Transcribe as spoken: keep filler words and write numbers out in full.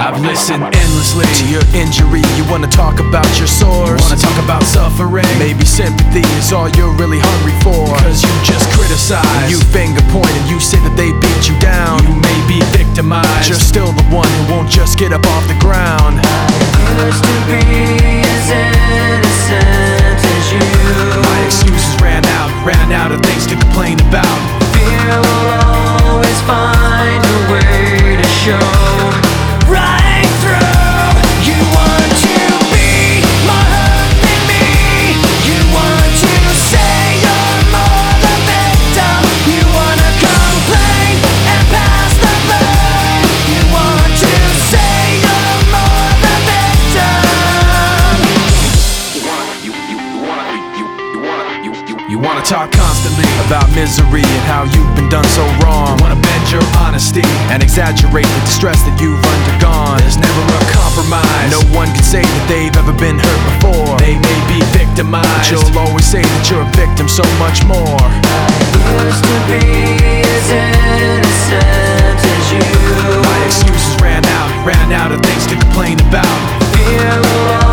I've listened endlessly to your injury. You wanna talk about your source, you wanna talk about suffering. Maybe sympathy is all you're really hungry for, cause you just criticize, you finger point, and you say that they beat you down. You may be victimized, you're still the one who won't just get up off the ground. Used to be as innocent as you. My excuses ran out, ran out of things to complain about. Fear will always find a way to show right through. You want to be more hurt than me. You want to say you're more the victim. You wanna complain and pass the blame. You want to say you're more the victim. You wanna, you, you, you wanna, you, you wanna, you, you, you wanna talk constantly about misery and how you've been done so wrong. You wanna bend your honesty and exaggerate the distress that you've undergone. There's never a compromise. No one can say that they've ever been hurt before. They may be victimized, but you'll always say that you're a victim so much more. Used to be as innocent as you. My excuses ran out, ran out of things to complain about. Fear will